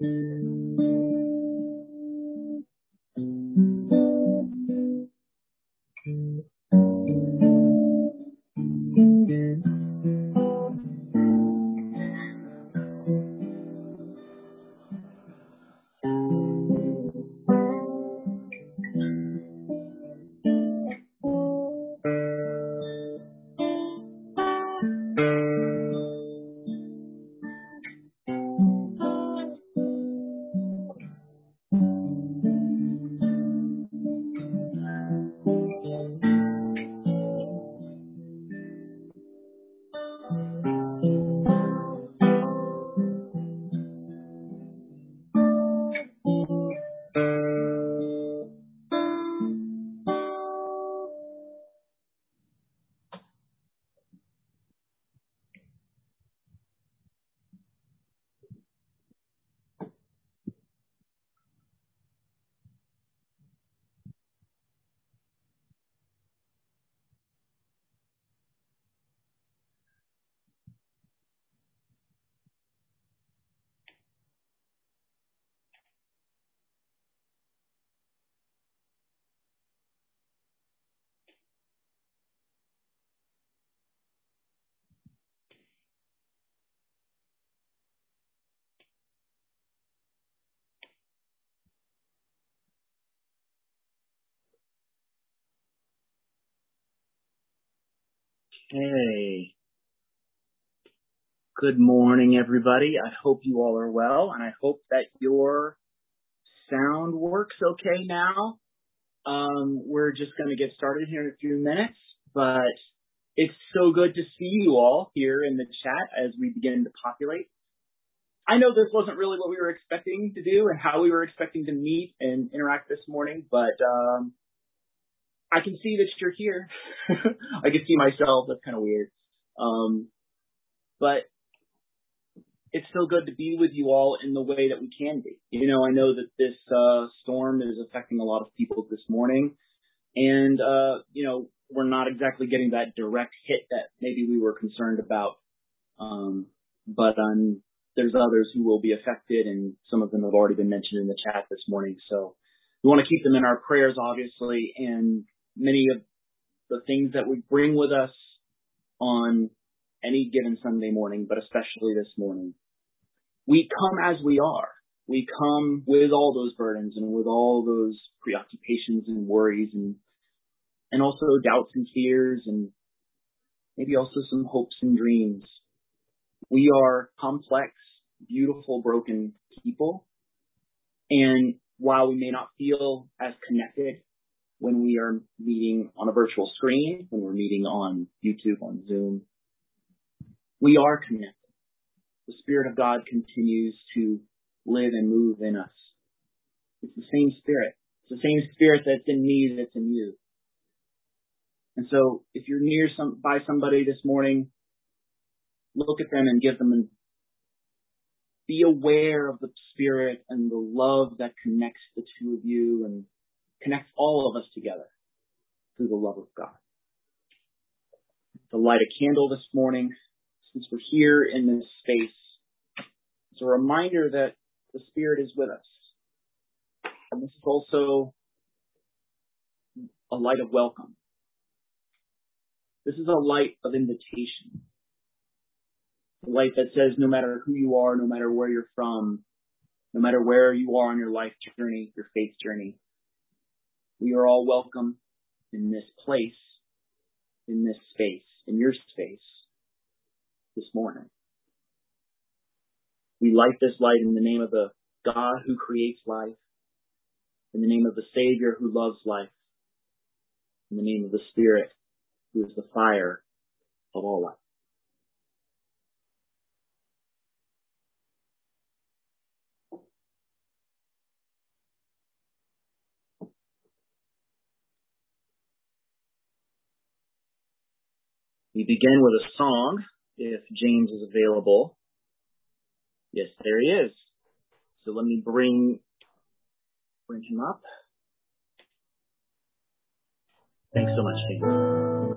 Hey, good morning, everybody. I hope you all are well, and I hope that your sound works okay now. We're just going to get started here in a few minutes, but it's so good to see you all here in the chat as we begin to populate. I know this wasn't really what we were expecting to do and how we were expecting to meet and interact this morning, but I can see that you're here. I can see myself. That's kind of weird. But it's so good to be with you all in the way that we can be. You know, I know that this storm is affecting a lot of people this morning, and you know, we're not exactly getting that direct hit that maybe we were concerned about. But there's others who will be affected, and some of them have already been mentioned in the chat this morning. So we want to keep them in our prayers, obviously, and many of the things that we bring with us on any given Sunday morning, but especially this morning. We come as we are. We come with all those burdens and with all those preoccupations and worries and also doubts and fears and maybe also some hopes and dreams. We are complex, beautiful, broken people. And while we may not feel as connected when we are meeting on a virtual screen, when we're meeting on YouTube, on Zoom, we are connected. The Spirit of God continues to live and move in us. It's the same Spirit. It's the same Spirit that's in me that's in you. And so if you're by somebody this morning, look at them and give them be aware of the Spirit and the love that connects the two of you and connects all of us together through the love of God. To light a candle this morning, since we're here in this space, it's a reminder that the Spirit is with us. And this is also a light of welcome. This is a light of invitation. A light that says no matter who you are, no matter where you're from, no matter where you are on your life journey, your faith journey, we are all welcome in this place, in this space, in your space this morning. We light this light in the name of the God who creates life, in the name of the Savior who loves life, in the name of the Spirit who is the fire of all life. We begin with a song, if James is available. Yes, there he is. So let me bring him up. Thanks so much, James.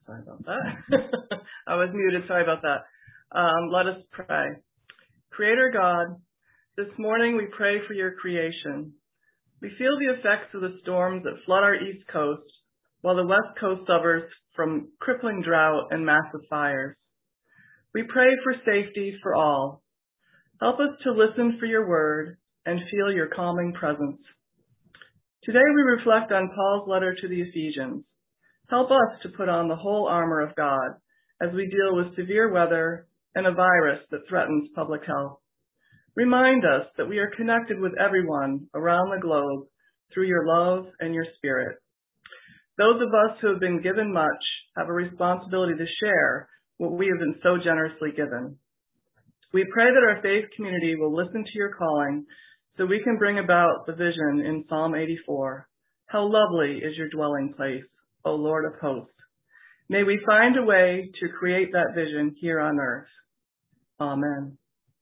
Sorry about that. I was muted. Sorry about that. Let us pray. Creator God, this morning we pray for your creation. We feel the effects of the storms that flood our East Coast, while the West Coast suffers from crippling drought and massive fires. We pray for safety for all. Help us to listen for your word and feel your calming presence. Today we reflect on Paul's letter to the Ephesians. Help us to put on the whole armor of God as we deal with severe weather and a virus that threatens public health. Remind us that we are connected with everyone around the globe through your love and your spirit. Those of us who have been given much have a responsibility to share what we have been so generously given. We pray that our faith community will listen to your calling so we can bring about the vision in Psalm 84. How lovely is your dwelling place, O Lord of hosts. May we find a way to create that vision here on earth. Amen.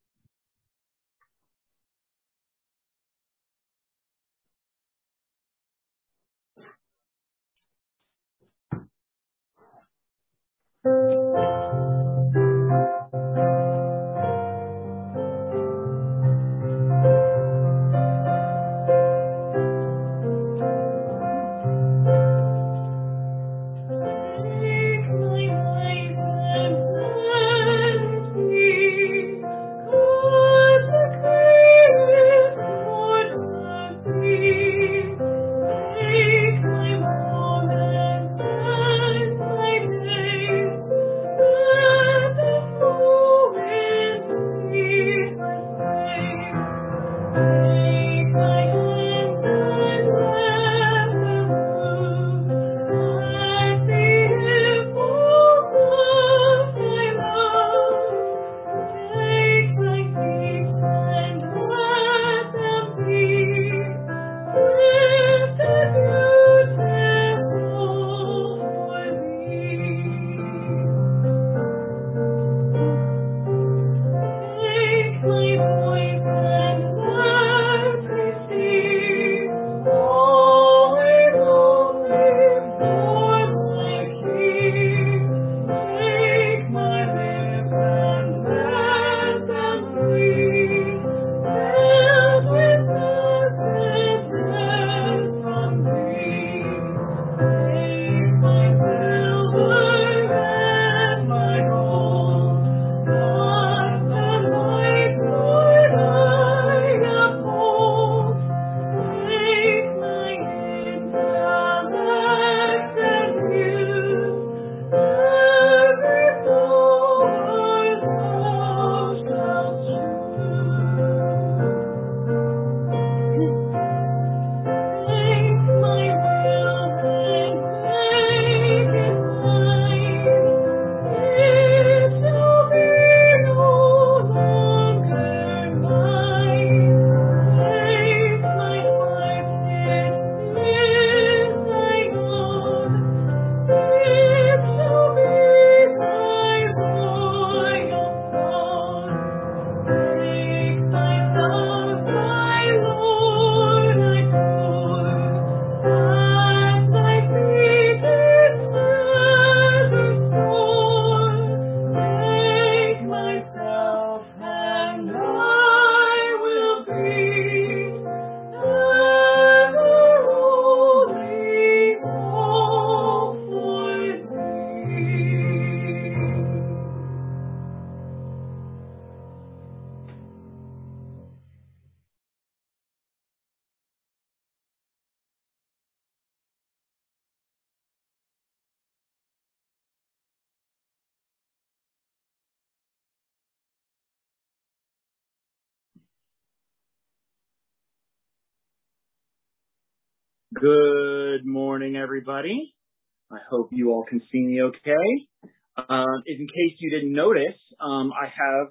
Good morning, everybody. I hope you all can see me okay. In case you didn't notice, I have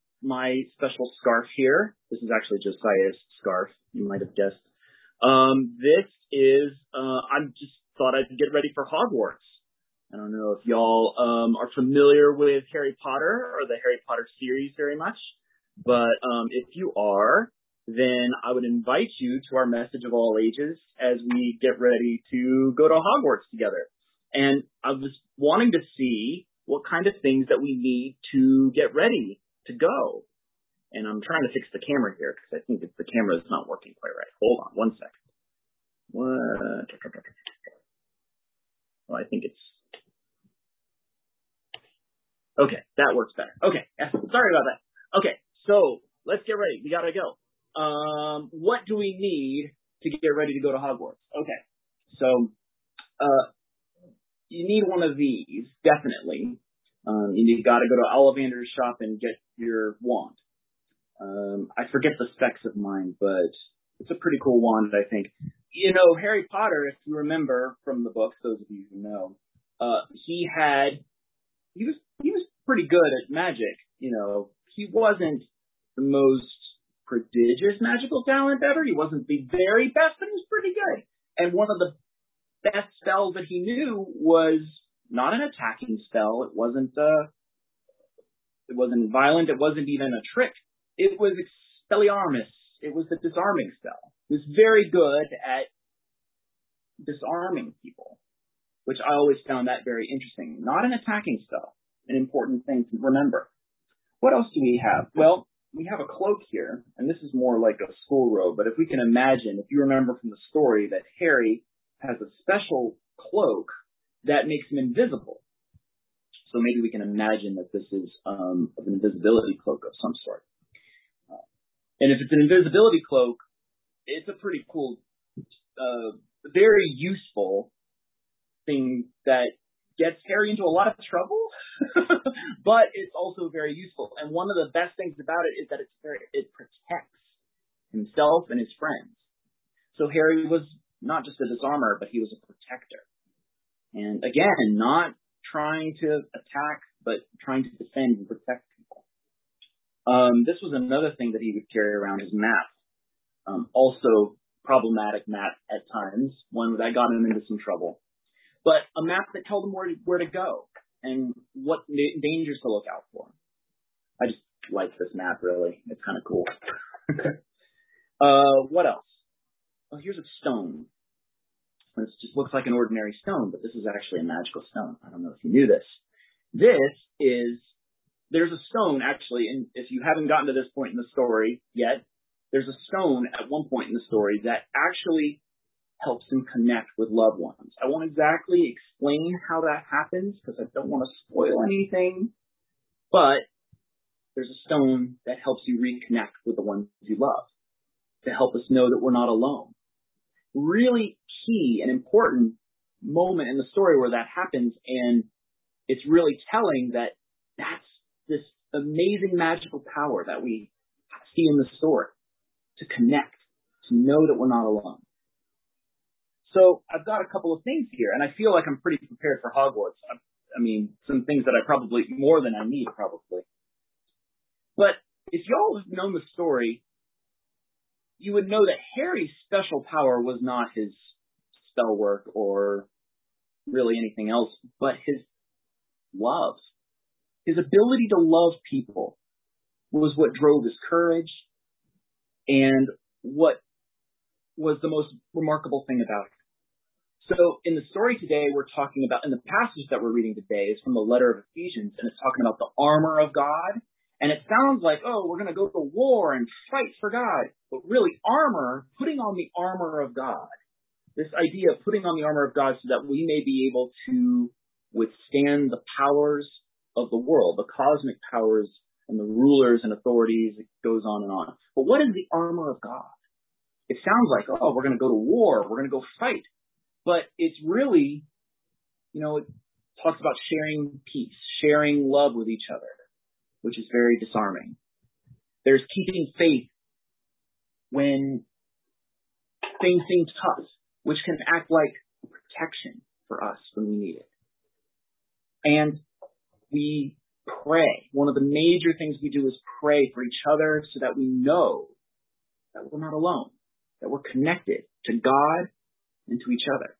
my special scarf here. This is actually Josiah's scarf, you might have guessed. This is, I just thought I'd get ready for Hogwarts. I don't know if y'all are familiar with Harry Potter or the Harry Potter series very much, but if you are, then I would invite you to our Message of All Ages as we get ready to go to Hogwarts together. And I was wanting to see what kind of things that we need to get ready to go. And I'm trying to fix the camera here because I think the camera is not working quite right. Hold on one second. What? Well, I think it's... Okay, that works better. Okay, sorry about that. Okay, so let's get ready. We gotta go. What do we need to get ready to go to Hogwarts? Okay, so you need one of these, definitely. You gotta go to Ollivander's shop and get your wand. I forget the specs of mine, but it's a pretty cool wand, I think. You know, Harry Potter, if you remember from the books, those of you who know, he was pretty good at magic. You know, he wasn't the most prodigious magical talent ever. He wasn't the very best, but he was pretty good. And one of the best spells that he knew was not an attacking spell. It wasn't violent. It wasn't even a trick. It was Expelliarmus. It was the disarming spell. He was very good at disarming people, which I always found that very interesting. Not an attacking spell. An important thing to remember. What else do we have? Well, we have a cloak here, and this is more like a school robe, but if we can imagine, if you remember from the story, that Harry has a special cloak that makes him invisible. So maybe we can imagine that this is an invisibility cloak of some sort. And if it's an invisibility cloak, it's a pretty cool, very useful thing that gets Harry into a lot of trouble, but it's also very useful. And one of the best things about it is that it protects himself and his friends. So Harry was not just a disarmer, but he was a protector. And again, not trying to attack, but trying to defend and protect people. This was another thing that he would carry around, his map. Also problematic map at times, one that got him into some trouble. But a map that told him where to go and what dangers to look out for. I just like this map, really. It's kind of cool. What else? Oh, here's a stone. This just looks like an ordinary stone, but this is actually a magical stone. I don't know if you knew this. There's a stone, actually, and if you haven't gotten to this point in the story yet, there's a stone at one point in the story that actually helps him connect with loved ones. I won't exactly explain how that happens because I don't want to spoil anything, but there's a stone that helps you reconnect with the ones you love to help us know that we're not alone. Really key and important moment in the story where that happens, and it's really telling that that's this amazing magical power that we see in the story, to connect, to know that we're not alone. So I've got a couple of things here, and I feel like I'm pretty prepared for Hogwarts. I mean, some things that I probably, more than I need, probably. But if y'all have known the story, you would know that Harry's special power was not his spell work or really anything else, but his love. His ability to love people was what drove his courage and what was the most remarkable thing about it. So in the story today, we're talking about, in the passage that we're reading today is from the letter of Ephesians, and it's talking about the armor of God. And it sounds like, oh, we're going to go to war and fight for God. But really, armor, putting on the armor of God, this idea of putting on the armor of God so that we may be able to withstand the powers of the world, the cosmic powers and the rulers and authorities, it goes on and on. But what is the armor of God? It sounds like, oh, we're going to go to war, we're going to go fight. But it's really, it talks about sharing peace, sharing love with each other, which is very disarming. There's keeping faith when things seem tough, which can act like protection for us when we need it. And we pray. One of the major things we do is pray for each other so that we know that we're not alone, that we're connected to God and to each other.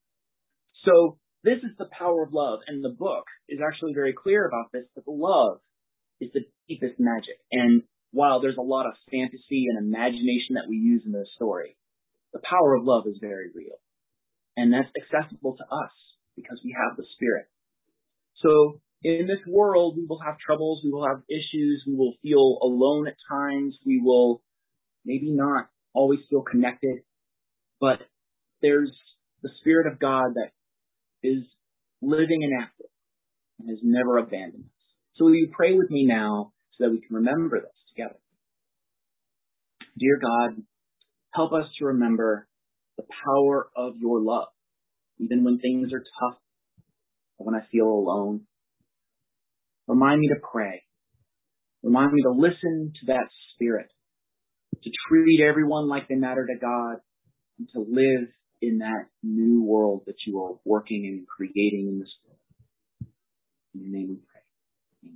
So this is the power of love, and the book is actually very clear about this, that love is the deepest magic. And while there's a lot of fantasy and imagination that we use in this story, the power of love is very real. And that's accessible to us. because we have the Spirit. So in this world, we will have troubles, we will have issues, we will feel alone at times, we will maybe not always feel connected, but there's the Spirit of God that is living and active and has never abandoned us. So will you pray with me now so that we can remember this together? Dear God, help us to remember the power of your love, even when things are tough or when I feel alone. Remind me to pray. Remind me to listen to that Spirit, to treat everyone like they matter to God, and to live in that new world that you are working and creating in this world. In your name we pray. Amen.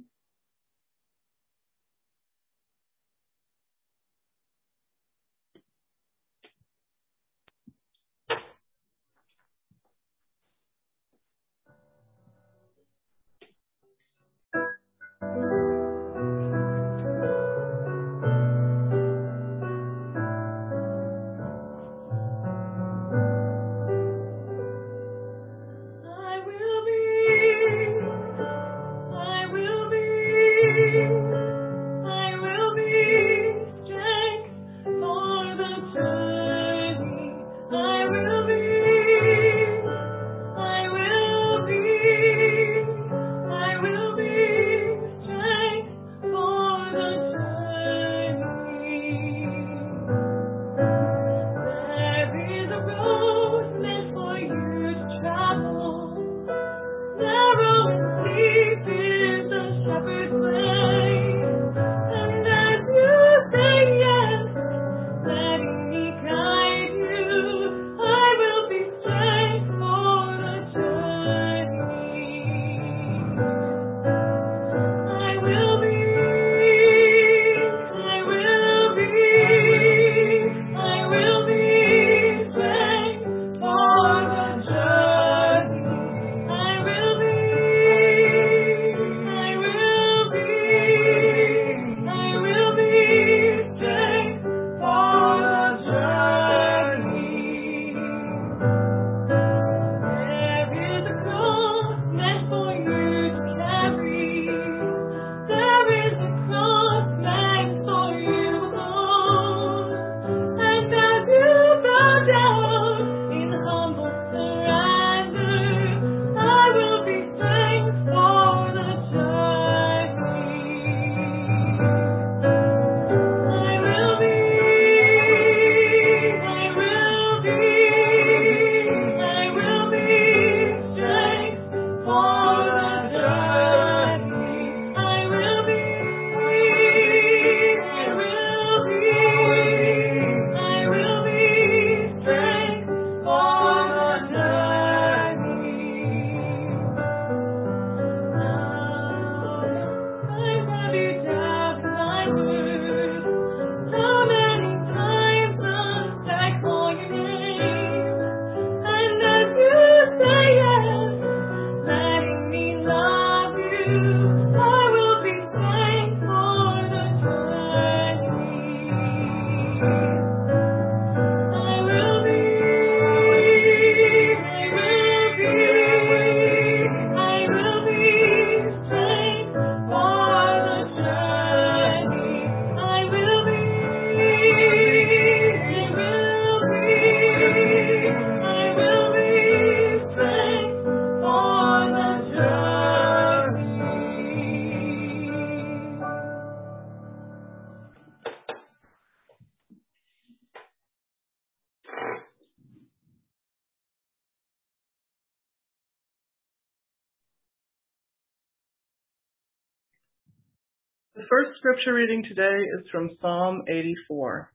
The first scripture reading today is from Psalm 84.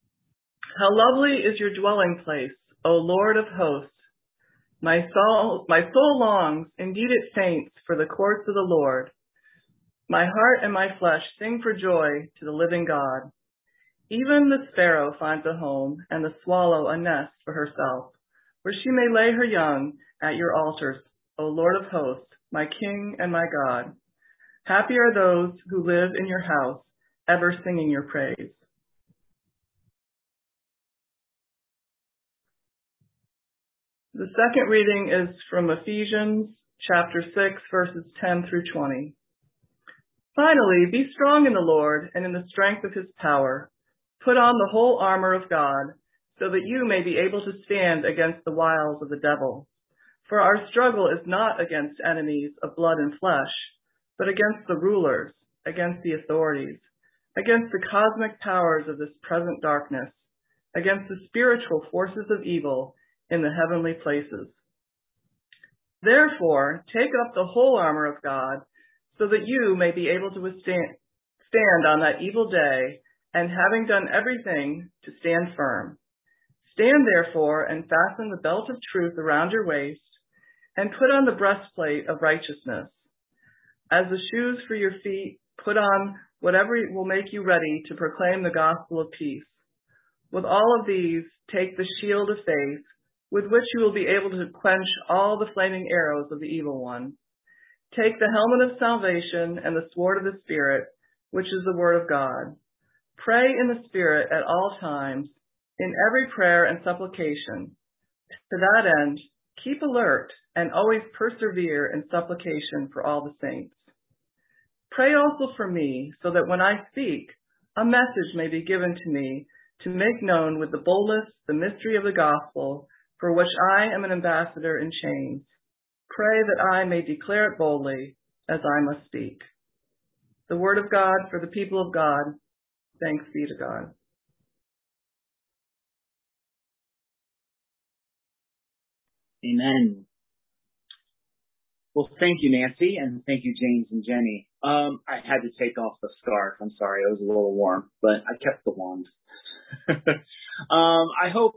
How lovely is your dwelling place, O Lord of hosts. My soul longs, indeed it faints, for the courts of the Lord. My heart and my flesh sing for joy to the living God. Even the sparrow finds a home, and the swallow a nest for herself, where she may lay her young at your altars, O Lord of hosts, my King and my God. Happy are those who live in your house, ever singing your praise. The second reading is from Ephesians chapter 6, verses 10 through 20. Finally, be strong in the Lord and in the strength of his power. Put on the whole armor of God, so that you may be able to stand against the wiles of the devil. For our struggle is not against enemies of blood and flesh, but against the rulers, against the authorities, against the cosmic powers of this present darkness, against the spiritual forces of evil in the heavenly places. Therefore, take up the whole armor of God, so that you may be able to stand on that evil day, and having done everything, to stand firm. Stand therefore, and fasten the belt of truth around your waist, and put on the breastplate of righteousness. As the shoes for your feet, put on whatever will make you ready to proclaim the gospel of peace. With all of these, take the shield of faith, with which you will be able to quench all the flaming arrows of the evil one. Take the helmet of salvation and the sword of the Spirit, which is the word of God. Pray in the Spirit at all times, in every prayer and supplication. To that end, keep alert and always persevere in supplication for all the saints. Pray also for me, so that when I speak, a message may be given to me to make known with the boldness the mystery of the gospel, for which I am an ambassador in chains. Pray that I may declare it boldly, as I must speak. The word of God for the people of God. Thanks be to God. Amen. Well, thank you, Nancy, and thank you, James and Jenny. I had to take off the scarf. I'm sorry, it was a little warm, but I kept the wand. I hope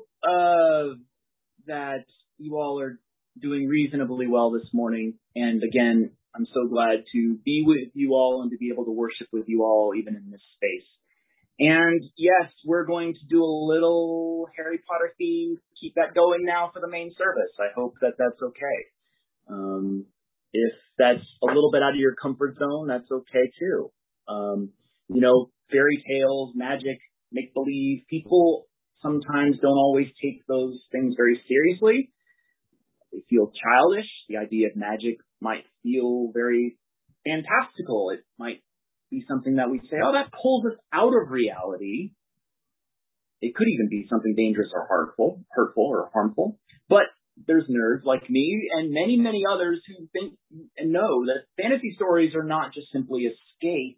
that you all are doing reasonably well this morning. And again, I'm so glad to be with you all and to be able to worship with you all, even in this space. And yes, we're going to do a little Harry Potter theme. Keep that going now for the main service. I hope that that's okay. If that's a little bit out of your comfort zone, that's okay too. Fairy tales, magic, make-believe, people sometimes don't always take those things very seriously. They feel childish. The idea of magic might feel very fantastical. It might be something that we say, oh, that pulls us out of reality. It could even be something dangerous or hurtful or harmful. But there's nerds like me and many, many others who think and know that fantasy stories are not just simply escapes.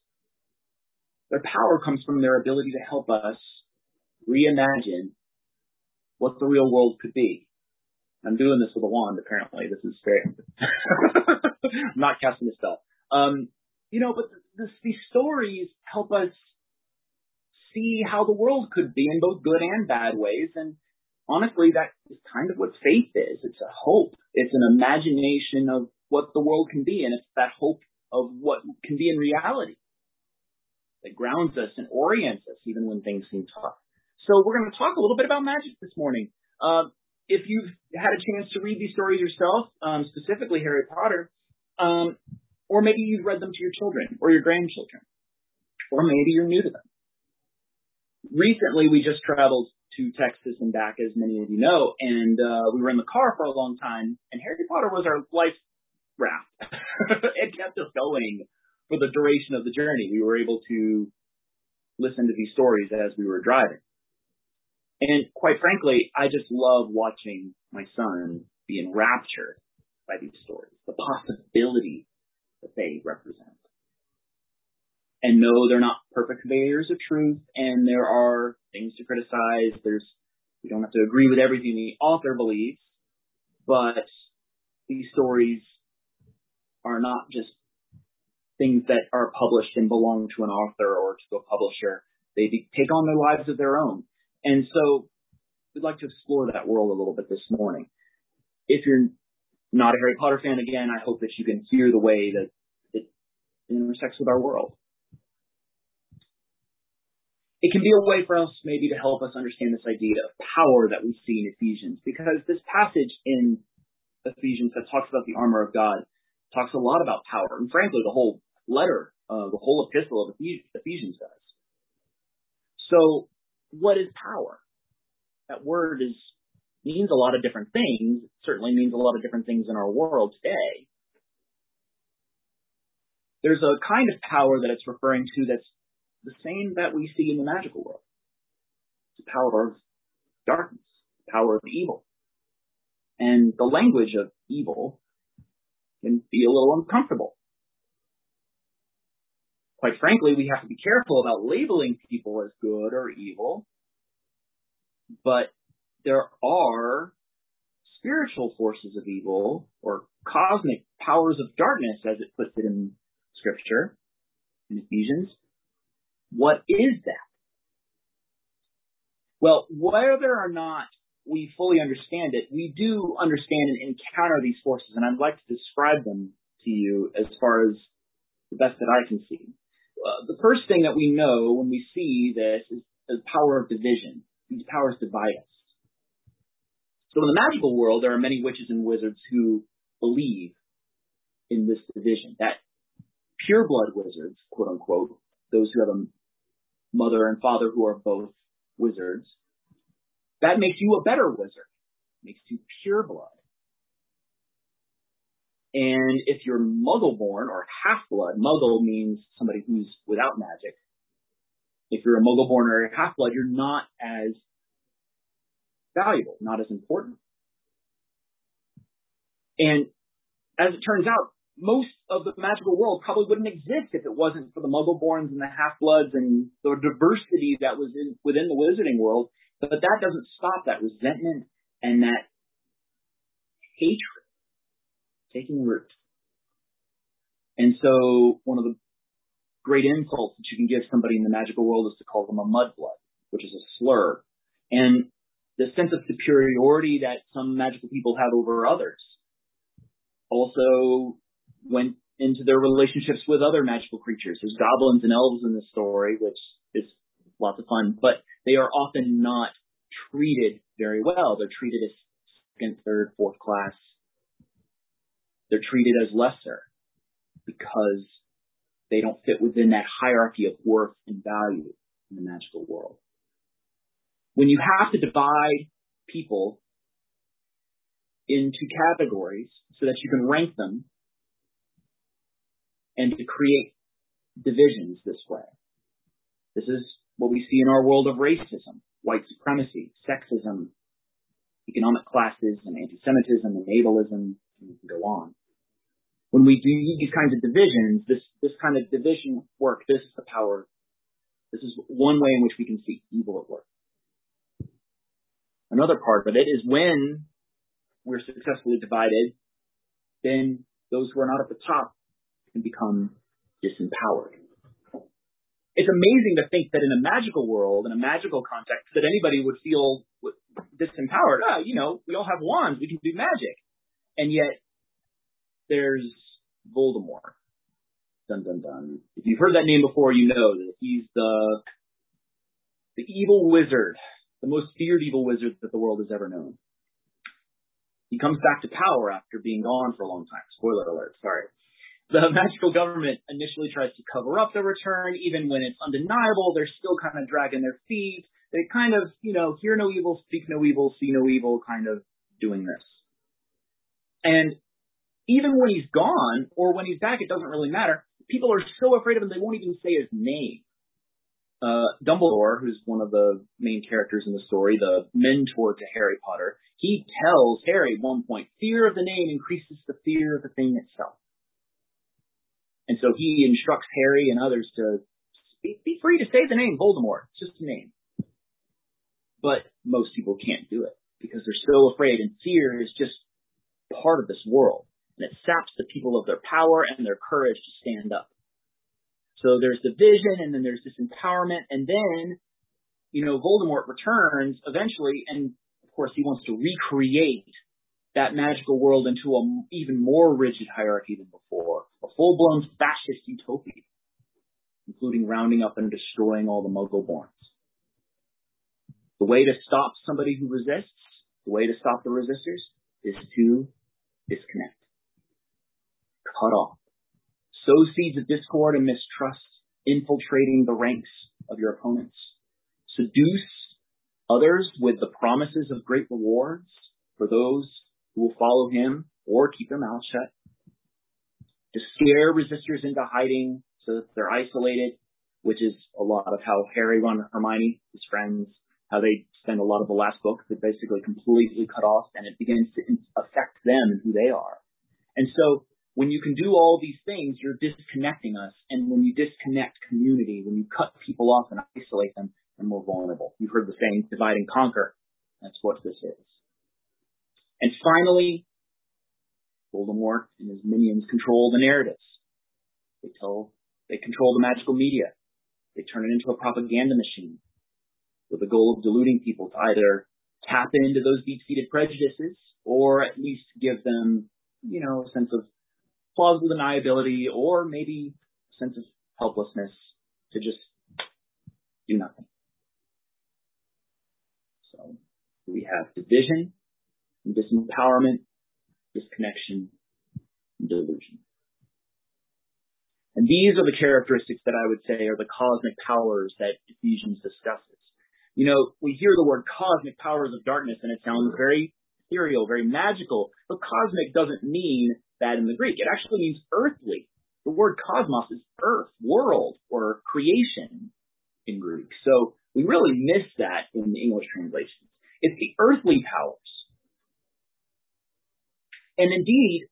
Their power comes from their ability to help us reimagine what the real world could be. I'm doing this with a wand, apparently. This is very... I'm not casting a spell. But these stories help us see how the world could be in both good and bad ways. And honestly, that is kind of what faith is. It's a hope. It's an imagination of what the world can be. And it's that hope of what can be in reality that grounds us and orients us even when things seem tough. So we're going to talk a little bit about magic this morning. If you've had a chance to read these stories yourself, specifically Harry Potter, or maybe you've read them to your children or your grandchildren, or maybe you're new to them. Recently, we just traveled to Texas and back, as many of you know, and we were in the car for a long time, and Harry Potter was our life raft. It kept us going for the duration of the journey. We were able to listen to these stories as we were driving. And quite frankly, I just love watching my son be enraptured by these stories, the possibility that they represent. And no, they're not perfect conveyors of truth, and there are things to criticize. We don't have to agree with everything the author believes, but these stories are not just things that are published and belong to an author or to a publisher. They take on their lives of their own. And so we'd like to explore that world a little bit this morning. If you're not a Harry Potter fan, again, I hope that you can hear the way that it intersects with our world. It can be a way for us maybe to help us understand this idea of power that we see in Ephesians, because this passage in Ephesians that talks about the armor of God talks a lot about power. And frankly, the whole letter, the whole epistle of Ephesians does. So what is power? That word is means a lot of different things. It certainly means a lot of different things in our world today. There's a kind of power that it's referring to that's the same that we see in the magical world. It's the power of darkness, the power of evil. And the language of evil can be a little uncomfortable. Quite frankly, we have to be careful about labeling people as good or evil. But there are spiritual forces of evil, or cosmic powers of darkness, as it puts it in Scripture, in Ephesians. What is that? Well, whether or not we fully understand it, we do understand and encounter these forces, and I'd like to describe them to you as far as the best that I can see. The first thing that we know when we see this is the power of division. These powers divide us. So in the magical world, there are many witches and wizards who believe in this division, that pure blood wizards, quote unquote, those who have a mother and father who are both wizards, that makes you a better wizard. It makes you pure blood. And if you're muggle-born or half-blood, muggle means somebody who's without magic. If you're a muggle-born or a half-blood, you're not as valuable, not as important. And as it turns out, most of the magical world probably wouldn't exist if it wasn't for the muggle-borns and the half-bloods and the diversity that was within the wizarding world. But that doesn't stop that resentment and that hatred taking root. And so one of the great insults that you can give somebody in the magical world is to call them a mudblood, which is a slur. And the sense of superiority that some magical people have over others also went into their relationships with other magical creatures. There's goblins and elves in the story, which is lots of fun, but they are often not treated very well. They're treated as second, third, fourth class. They're treated as lesser because they don't fit within that hierarchy of worth and value in the magical world. When you have to divide people into categories so that you can rank them and to create divisions this way, this is what we see in our world of racism, white supremacy, sexism, economic classes, and anti-Semitism and ableism, and we can go on. When we do these kinds of divisions, this kind of division work, this is the power. This is one way in which we can see evil at work. Another part of it is when we're successfully divided, then those who are not at the top can become disempowered. It's amazing to think that in a magical world, in a magical context, that anybody would feel disempowered. We all have wands. We can do magic. And yet, there's Voldemort. Dun, dun, dun. If you've heard that name before, you know that he's the evil wizard, the most feared evil wizard that the world has ever known. He comes back to power after being gone for a long time. Spoiler alert, sorry. The magical government initially tries to cover up the return. Even when it's undeniable, they're still kind of dragging their feet. They kind of, hear no evil, speak no evil, see no evil, kind of doing this. And even when he's gone or when he's back, it doesn't really matter. People are so afraid of him, they won't even say his name. Dumbledore, who's one of the main characters in the story, the mentor to Harry Potter, he tells Harry at one point, fear of the name increases the fear of the thing itself. And so he instructs Harry and others to be free to say the name Voldemort. It's just a name. But most people can't do it because they're so afraid, and fear is just part of this world. And it saps the people of their power and their courage to stand up. So there's division, and then there's disempowerment, and then, Voldemort returns eventually, and of course he wants to recreate that magical world into an even more rigid hierarchy than before, a full-blown fascist utopia, including rounding up and destroying all the Muggle-borns. The way to stop somebody who resists, the way to stop the resistors, is to disconnect. Cut off. Sow seeds of discord and mistrust, infiltrating the ranks of your opponents. Seduce others with the promises of great rewards for those who will follow him or keep their mouths shut, to scare resistors into hiding so that they're isolated, which is a lot of how Harry and Hermione, his friends, how they spend a lot of the last book. They're basically completely cut off, and it begins to affect them and who they are. And so when you can do all these things, you're disconnecting us. And when you disconnect community, when you cut people off and isolate them, they're more vulnerable. You've heard the saying, divide and conquer. That's what this is. And finally, Voldemort and his minions control the narratives. They control the magical media. They turn it into a propaganda machine with the goal of deluding people to either tap into those deep-seated prejudices or at least give them, a sense of plausible deniability or maybe a sense of helplessness to just do nothing. So we have division and disempowerment, disconnection, and delusion. And these are the characteristics that I would say are the cosmic powers that Ephesians discusses. We hear the word cosmic powers of darkness and it sounds very ethereal, very magical, but cosmic doesn't mean that in the Greek. It actually means earthly. The word cosmos is earth, world, or creation in Greek. So we really miss that in the English translations. It's the earthly powers. And indeed,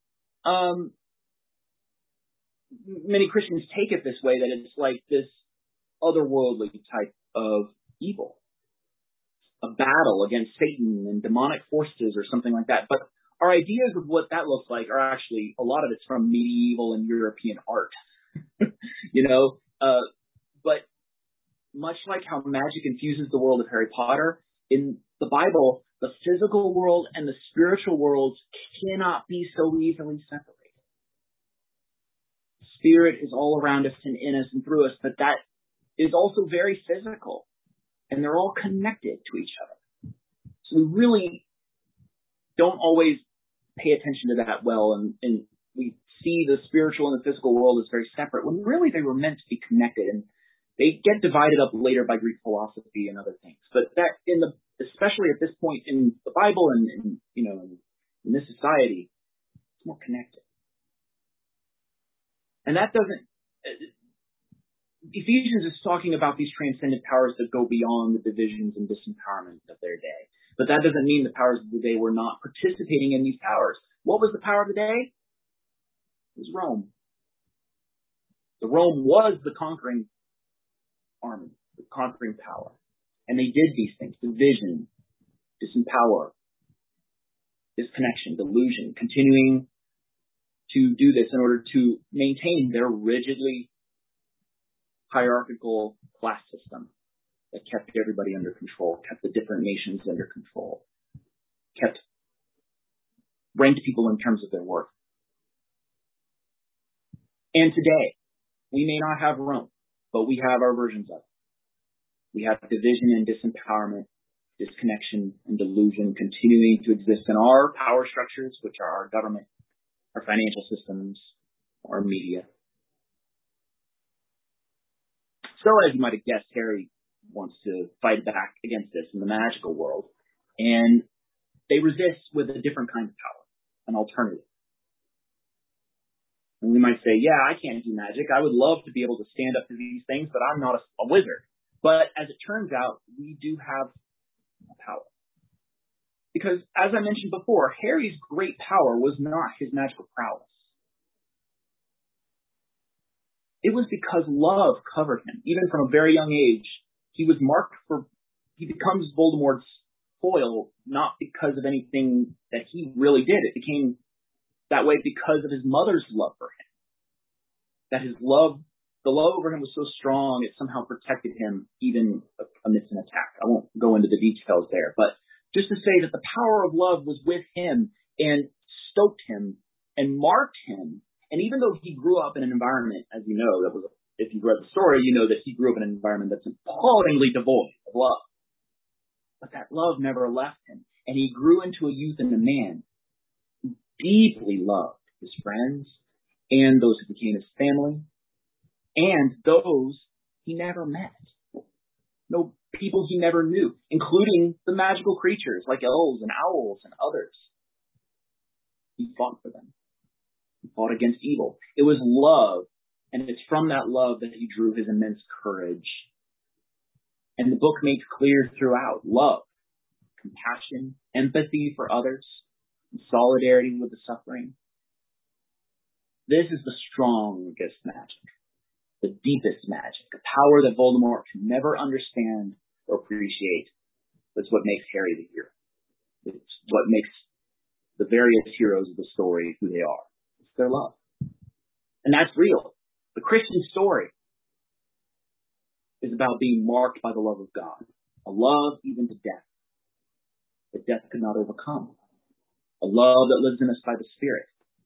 many Christians take it this way, that it's like this otherworldly type of evil, a battle against Satan and demonic forces or something like that. But our ideas of what that looks like are actually, a lot of it's from medieval and European art, but much like how magic infuses the world of Harry Potter, in the Bible, the physical world and the spiritual worlds cannot be so easily separated. Spirit is all around us and in us and through us, but that is also very physical, and they're all connected to each other. So we really don't always pay attention to that well, and we see the spiritual and the physical world as very separate, when really they were meant to be connected, and they get divided up later by Greek philosophy and other things. But that, especially at this point in the Bible and in this society, it's more connected. And that doesn't, Ephesians is talking about these transcendent powers that go beyond the divisions and disempowerment of their day. But that doesn't mean the powers of the day were not participating in these powers. What was the power of the day? It was Rome. The Rome was the conquering army, the conquering power. And they did these things: division, disempower, disconnection, delusion, continuing to do this in order to maintain their rigidly hierarchical class system that kept everybody under control, kept the different nations under control, ranked people in terms of their worth. And today, we may not have Rome, but we have our versions of it. We have division and disempowerment, disconnection and delusion continuing to exist in our power structures, which are our government, our financial systems, our media. So, as you might have guessed, Harry wants to fight back against this in the magical world, and they resist with a different kind of power, an alternative. And we might say, yeah, I can't do magic. I would love to be able to stand up to these things, but I'm not a wizard. But as it turns out, we do have a power. Because, as I mentioned before, Harry's great power was not his magical prowess. It was because love covered him. Even from a very young age, he becomes Voldemort's foil, not because of anything that he really did. It became that way because of his mother's love for him. That the love over him was so strong, it somehow protected him even amidst an attack. I won't go into the details there, but just to say that the power of love was with him and stoked him and marked him. And even though he grew up in an environment, as you know, if you've read the story, you know that he grew up in an environment that's appallingly devoid of love. But that love never left him. And he grew into a youth and a man who deeply loved his friends and those who became his family and those he never met. no people he never knew, including the magical creatures like elves and owls and others. He fought for them. He fought against evil. It was love, and it's from that love that he drew his immense courage. And the book makes clear throughout love, compassion, empathy for others, and solidarity with the suffering. This is the strongest magic, the deepest magic, a power that Voldemort can never understand or appreciate. That's what makes Harry the hero. It's what makes the various heroes of the story who they are. It's their love. And that's real. The Christian story is about being marked by the love of God, a love even to death, that death could not overcome, a love that lives in us by the Spirit.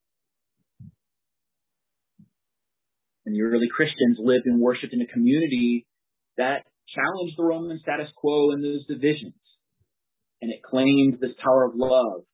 And the early Christians lived and worshipped in a community that challenged the Roman status quo and those divisions. And it claimed this power of love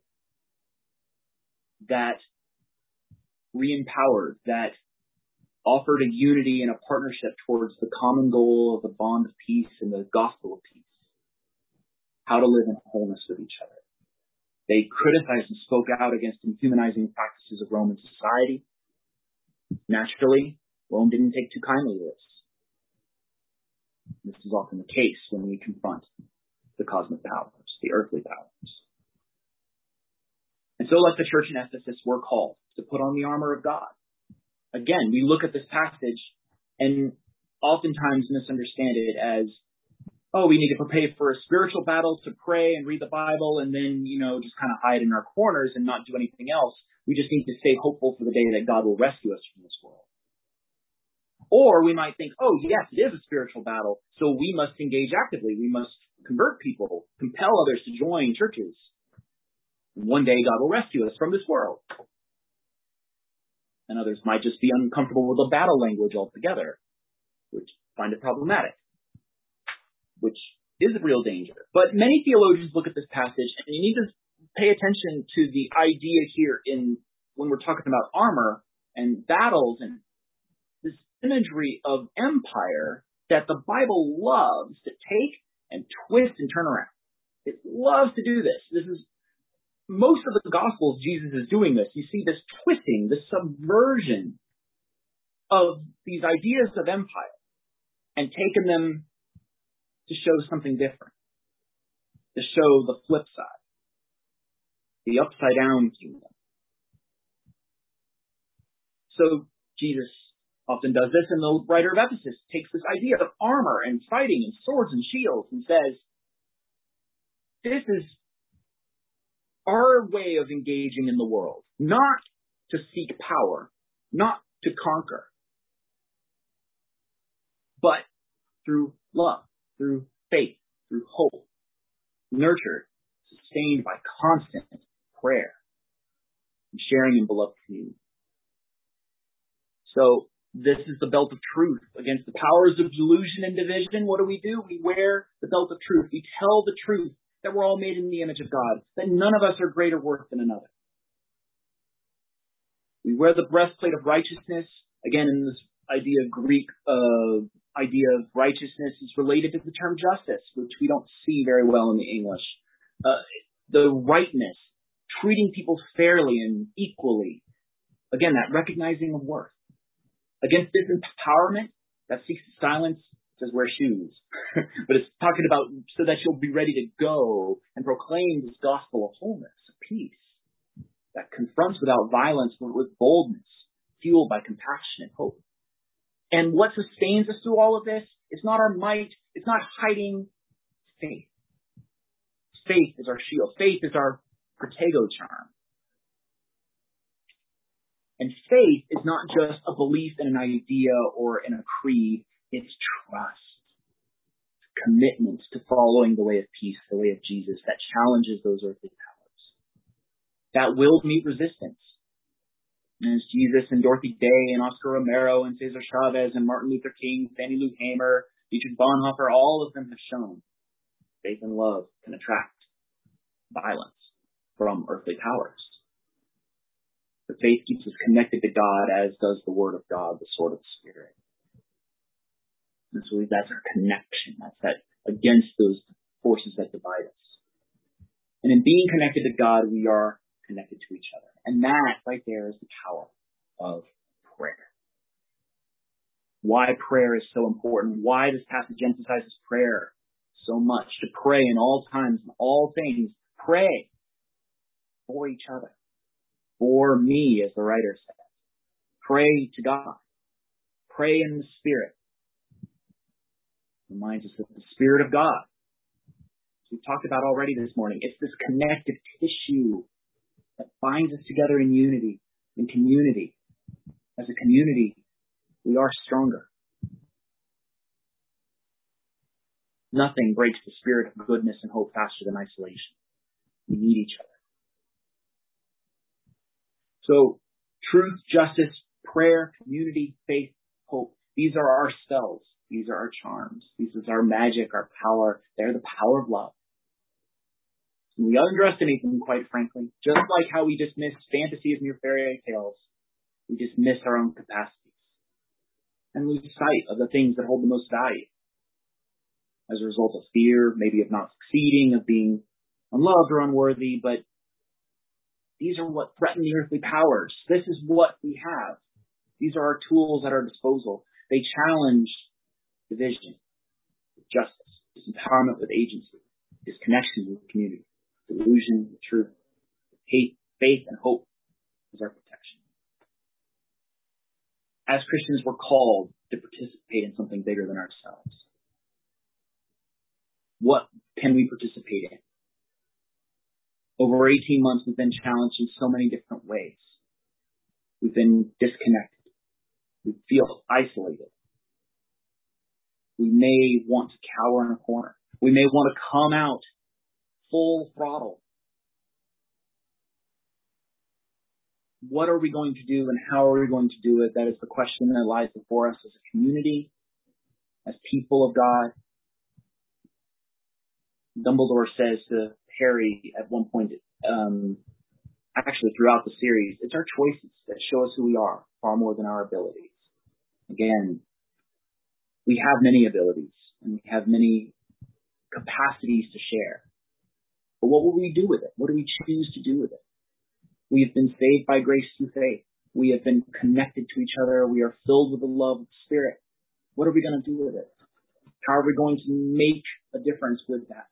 that re-empowered, that offered a unity and a partnership towards the common goal of the bond of peace and the gospel of peace. How to live in wholeness with each other. They criticized and spoke out against dehumanizing practices of Roman society. Naturally, Rome didn't take too kindly to this. This is often the case when we confront the cosmic powers, the earthly powers. And so, like the church in Ephesus, we're called to put on the armor of God. Again, we look at this passage and oftentimes misunderstand it as, oh, we need to prepare for a spiritual battle, to pray and read the Bible, and then, just kind of hide in our corners and not do anything else. We just need to stay hopeful for the day that God will rescue us from this world. Or we might think, oh, yes, it is a spiritual battle, so we must engage actively. We must convert people, compel others to join churches. And one day God will rescue us from this world. And others might just be uncomfortable with the battle language altogether, which find it problematic, which is a real danger. But many theologians look at this passage, and you need to pay attention to the idea here when we're talking about armor and battles and this imagery of empire that the Bible loves to take and twist and turn around. It loves to do this. This is most of the Gospels, Jesus is doing this. You see this twisting, this subversion of these ideas of empire and taking them to show something different, to show the flip side, the upside down kingdom. So Jesus often does this, and the writer of Ephesus takes this idea of armor and fighting and swords and shields and says, this is our way of engaging in the world, not to seek power, not to conquer, but through love, through faith, through hope, nurtured, sustained by constant prayer and sharing in beloved community. So this is the belt of truth against the powers of delusion and division. What do? We wear the belt of truth. We tell the truth that we're all made in the image of God, that none of us are greater worth than another. We wear the breastplate of righteousness. Again, in this idea of Greek idea of righteousness is related to the term justice, which we don't see very well in the English. The rightness, treating people fairly and equally. Again, that recognizing of worth. Against this empowerment that seeks to silence, says wear shoes. But it's talking about so that you'll be ready to go and proclaim this gospel of wholeness, of peace, that confronts without violence, but with boldness, fueled by compassion and hope. And what sustains us through all of this is not our might, it's not hiding, faith. Faith is our shield. Faith is our protego charm. And faith is not just a belief in an idea or in a creed. It's trust, commitment to following the way of peace, the way of Jesus that challenges those earthly powers. That will meet resistance. And as Jesus and Dorothy Day and Oscar Romero and Cesar Chavez and Martin Luther King, Fannie Lou Hamer, Dietrich Bonhoeffer, all of them have shown faith and love can attract violence from earthly powers. The faith keeps us connected to God, as does the Word of God, the sword of the Spirit. And so that's our connection. That's that against those forces that divide us. And in being connected to God, we are connected to each other. And that right there is the power of prayer. Why prayer is so important. Why this passage emphasizes prayer so much. To pray in all times, in all things. Pray for each other. For me, as the writer said. Pray to God. Pray in the Spirit. Reminds us of the Spirit of God. As we've talked about already this morning, it's this connective tissue that binds us together in unity, in community. As a community, we are stronger. Nothing breaks the spirit of goodness and hope faster than isolation. We need each other. So, truth, justice, prayer, community, faith, hope. These are our spells. These are our charms. This is our magic, our power. They're the power of love. And we underestimate them, quite frankly. Just like how we dismiss fantasy as mere fairy tales, we dismiss our own capacities and lose sight of the things that hold the most value. As a result of fear, maybe of not succeeding, of being unloved or unworthy, but these are what threaten the earthly powers. This is what we have. These are our tools at our disposal. They challenge division with justice, disempowerment with agency, disconnection with community, delusion with truth, hate, faith, and hope as our protection. As Christians, we're called to participate in something bigger than ourselves. What can we participate in? Over 18 months, we've been challenged in so many different ways. We've been disconnected. We feel isolated. We may want to cower in a corner. We may want to come out full throttle. What are we going to do and how are we going to do it? That is the question that lies before us as a community, as people of God. Dumbledore says to Harry at one point, actually throughout the series, it's our choices that show us who we are far more than our abilities. Again, we have many abilities and we have many capacities to share. But what will we do with it? What do we choose to do with it? We have been saved by grace through faith. We have been connected to each other. We are filled with the love of the Spirit. What are we going to do with it? How are we going to make a difference with that?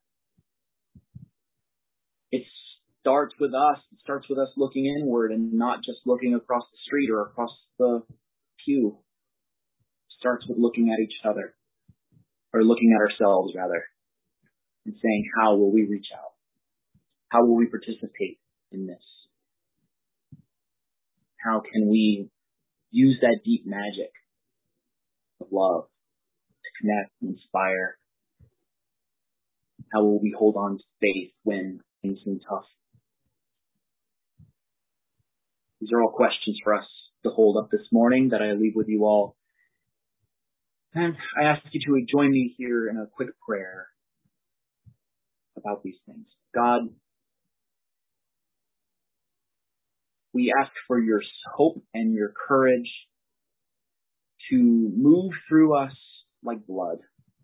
It starts with us. It starts with us looking inward and not just looking across the street or across the pew. It starts with looking at each other, or looking at ourselves rather, and saying, how will we reach out? How will we participate in this? How can we use that deep magic of love to connect and inspire? How will we hold on to faith when things seem tough? These are all questions for us to hold up this morning that I leave with you all. And I ask you to join me here in a quick prayer about these things. God, we ask for your hope and your courage to move through us like blood.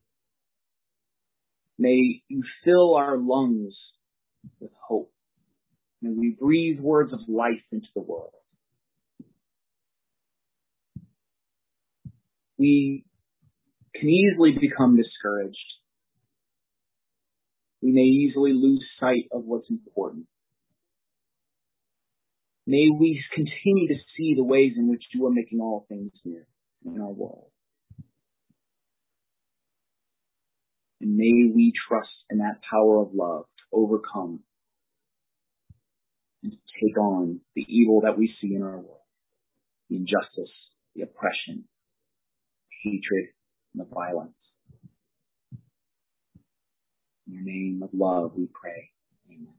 May you fill our lungs with hope. May we breathe words of life into the world. We can easily become discouraged. We may easily lose sight of what's important. May we continue to see the ways in which you are making all things new in our world. And may we trust in that power of love to overcome and to take on the evil that we see in our world. The injustice, the oppression, the hatred, and the violence. In your name of love we pray. Amen.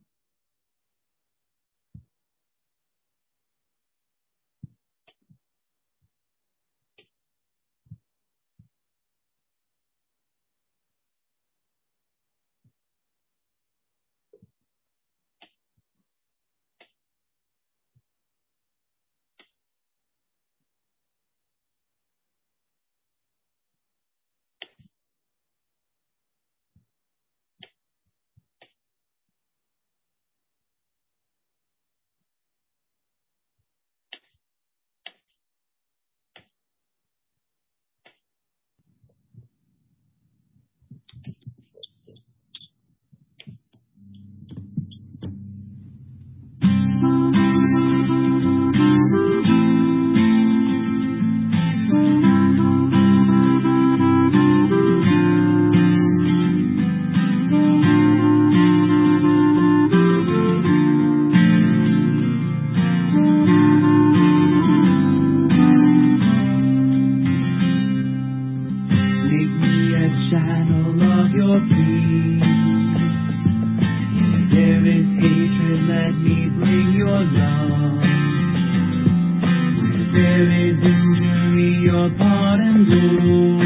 apart and blue.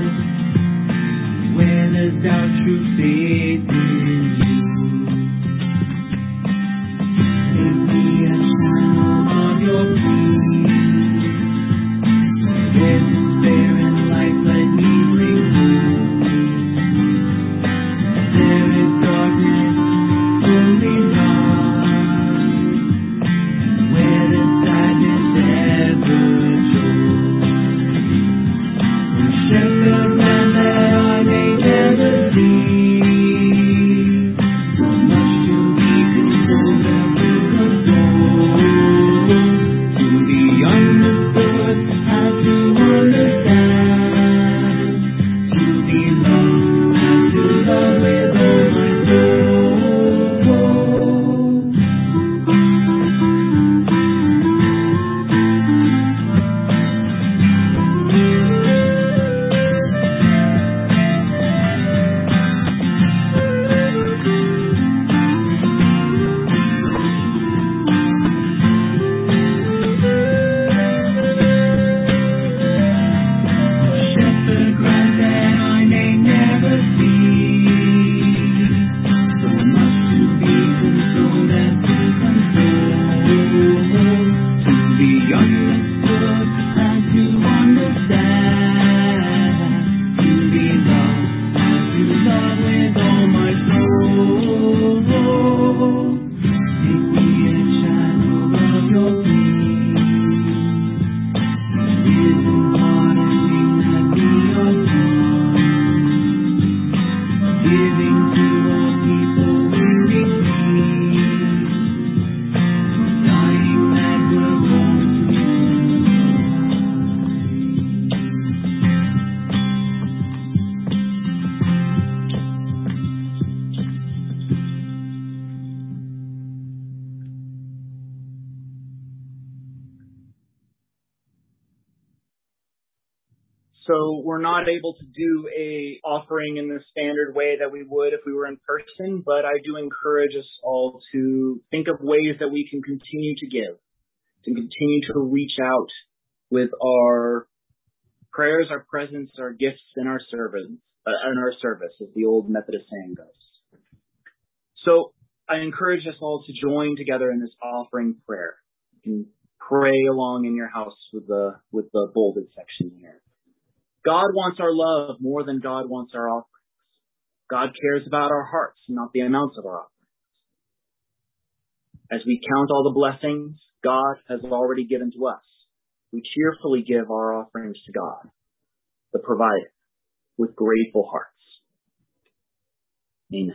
Where there's doubt, true faith in you. Make me a channel of your peace. Where despair and life let me bring home. There is darkness, only light. Where the sadness ever joys. Shepherd man that I may never see. So much to be consoled and to console. To be understood and to understand. To be loved and to love with all my soul. Shepherd grant that I may never see. So much to be consoled and to console. To be understood and to understand. To be loved and to love with all my soul. Make me a channel of your peace. Living watering that we are one. Giving to all people weary feet. Dying that we're born to So we're not able to do a offering in the standard way that we would if we were in person, but I do encourage us all to think of ways that we can continue to give, to continue to reach out with our prayers, our presence, our gifts, and our service, as the old Methodist saying goes. So I encourage us all to join together in this offering prayer. You can pray along in your house with the bolded section here. God wants our love more than God wants our offerings. God cares about our hearts, not the amounts of our offerings. As we count all the blessings God has already given to us, we cheerfully give our offerings to God, the provider, with grateful hearts. Amen.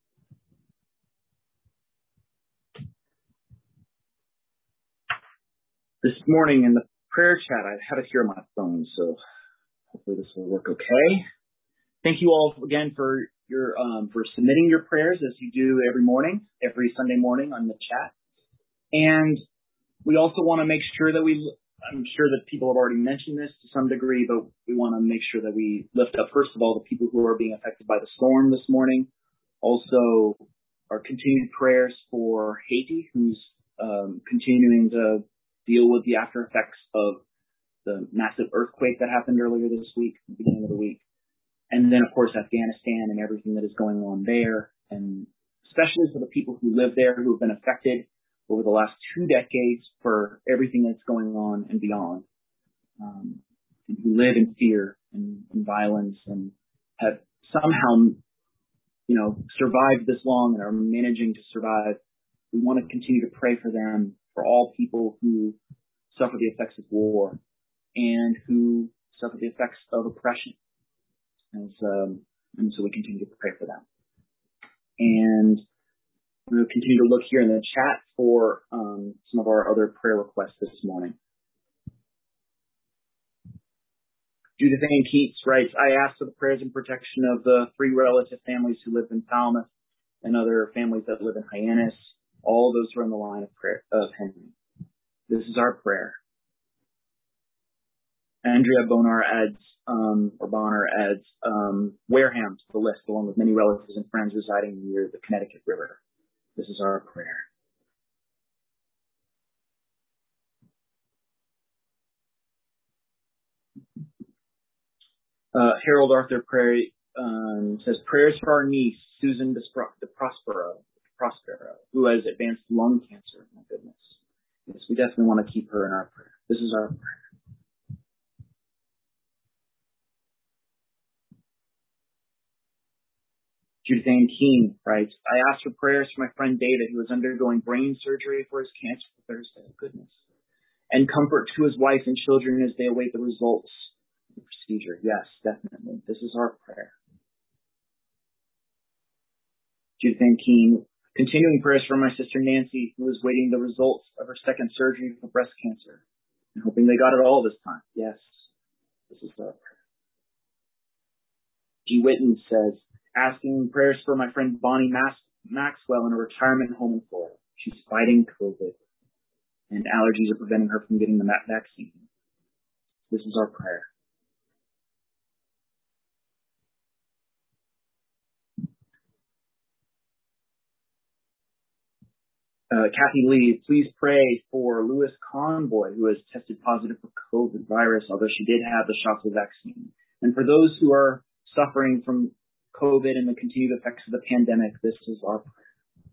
This morning in the prayer chat, I had it here on my phone, so hopefully this will work okay. Thank you all again for your for submitting your prayers as you do every Sunday morning on the chat. And we also want to make sure that I'm sure that people have already mentioned this to some degree, but we want to make sure that we lift up, first of all, the people who are being affected by the storm this morning. Also, our continued prayers for Haiti, who's continuing to deal with the after effects of the massive earthquake that happened earlier this week, the beginning of the week. And then, of course, Afghanistan and everything that is going on there, and especially for the people who live there, who have been affected over the last 2 decades for everything that's going on and beyond, and who live in fear and violence and have somehow, survived this long and are managing to survive. We want to continue to pray for them, for all people who suffer the effects of war and who suffer the effects of oppression. And so we continue to pray for them. And we'll continue to look here in the chat for some of our other prayer requests this morning. Judith Ann Keats writes, I ask for the prayers and protection of the 3 relative families who live in Falmouth and other families that live in Hyannis. All of those who are in the line of prayer of Henry. This is our prayer. Andrea Bonner adds Wareham to the list, along with many relatives and friends residing near the Connecticut River. This is our prayer. Harold Arthur Prairie says, prayers for our niece, Susan de Prospero, who has advanced lung cancer. My goodness. Yes, we definitely want to keep her in our prayer. This is our prayer. Judith Ann Keene writes, I asked for prayers for my friend David, who is undergoing brain surgery for his cancer Thursday. Goodness. And comfort to his wife and children as they await the results of the procedure. Yes, definitely. This is our prayer. Judith Ann Keene, continuing prayers for my sister Nancy, who is waiting the results of her second surgery for breast cancer, and hoping they got it all this time. Yes, this is our prayer. G. Witten says, asking prayers for my friend Bonnie Maxwell in a retirement home in Florida. She's fighting COVID, and allergies are preventing her from getting the vaccine. This is our prayer. Kathy Lee, please pray for Louis Conboy, who has tested positive for COVID virus, although she did have the Shockley vaccine. And for those who are suffering from COVID and the continued effects of the pandemic, this is our prayer.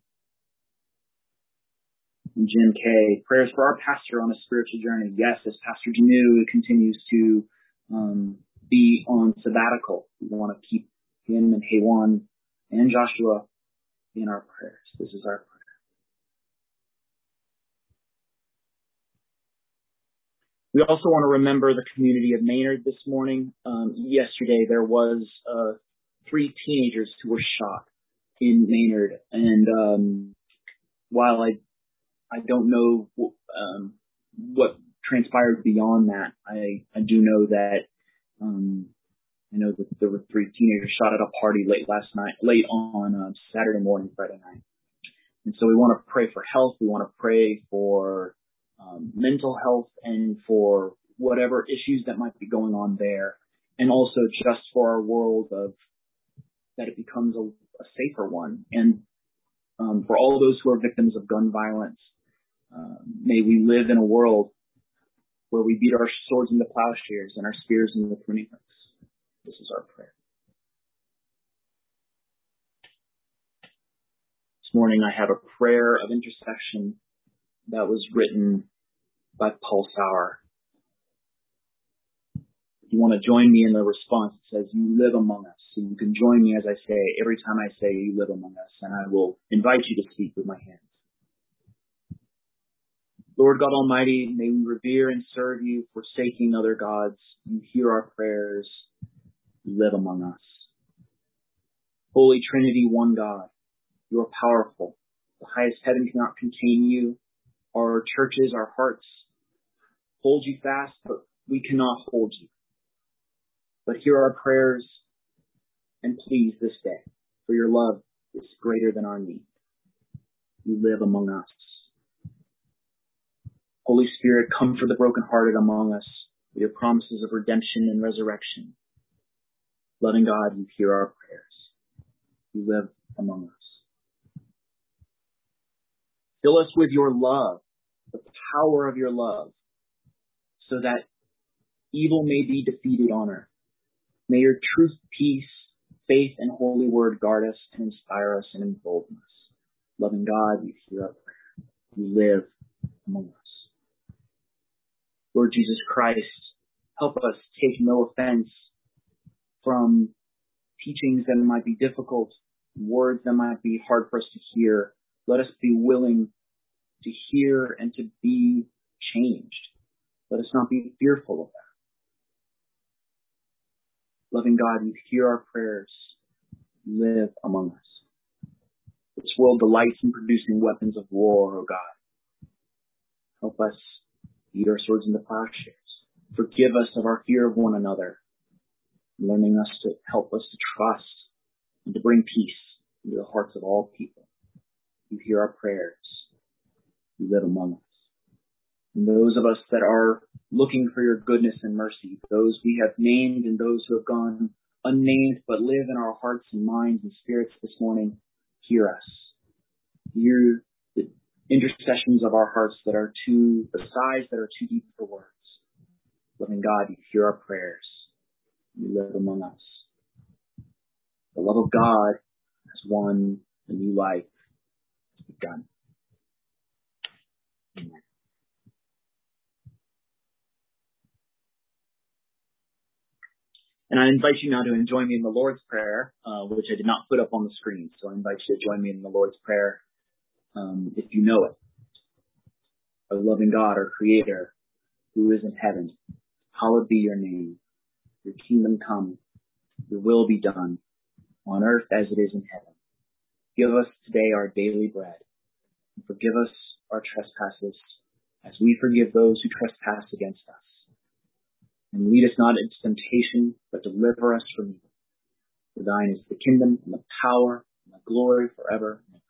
And Jim K, prayers for our pastor on a spiritual journey. Yes, as Pastor Janu continues to be on sabbatical, we want to keep him and Haywan and Joshua in our prayers. This is our prayer. We also want to remember the community of Maynard this morning. Yesterday there was 3 teenagers who were shot in Maynard, and while I don't know what transpired beyond that, I do know that I know that there were 3 teenagers shot at a party late on Saturday morning, Friday night. And so we want to pray for health. We want to pray for mental health and for whatever issues that might be going on there, and also just for our world that it becomes a safer one. And for all those who are victims of gun violence, may we live in a world where we beat our swords into plowshares and our spears into the pruning hooks. This is our prayer. This morning I have a prayer of intercession that was written by Paul Sauer. If you want to join me in the response, it says, you live among us. So you can join me as I say, every time I say you live among us, and I will invite you to speak with my hands. Lord God Almighty, may we revere and serve you, forsaking other gods. You hear our prayers. You live among us. Holy Trinity, one God, you are powerful. The highest heaven cannot contain you. Our churches, our hearts hold you fast, but we cannot hold you. But hear our prayers and please this day, for your love is greater than our need. You live among us. Holy Spirit, comfort the brokenhearted among us with your promises of redemption and resurrection. Loving God, you hear our prayers. You live among us. Fill us with your love, the power of your love, so that evil may be defeated on earth. May your truth, peace, faith, and holy word guard us and inspire us and embolden us. Loving God, you hear our prayer. You live among us. Lord Jesus Christ, help us take no offense from teachings that might be difficult, words that might be hard for us to hear. Let us be willing to hear and to be changed. Let us not be fearful of that. Loving God, you hear our prayers. You live among us. This world delights in producing weapons of war, O God. Help us beat our swords into plowshares. Forgive us of our fear of one another, learning us to help us to trust and to bring peace into the hearts of all people. You hear our prayers. You live among us. And those of us that are looking for your goodness and mercy, those we have named and those who have gone unnamed but live in our hearts and minds and spirits this morning, hear us. Hear the intercessions of our hearts that are the sighs that are too deep for words. Loving God, you hear our prayers. You live among us. The love of God has won a new life has begun. Amen. And I invite you now to join me in the Lord's Prayer, which I did not put up on the screen. So I invite you to join me in the Lord's Prayer if you know it. Our loving God, our Creator, who is in heaven, hallowed be your name. Your kingdom come, your will be done, on earth as it is in heaven. Give us today our daily bread, and forgive us our trespasses, as we forgive those who trespass against us. And lead us not into temptation, but deliver us from evil. For thine is the kingdom, and the power, and the glory forever and ever.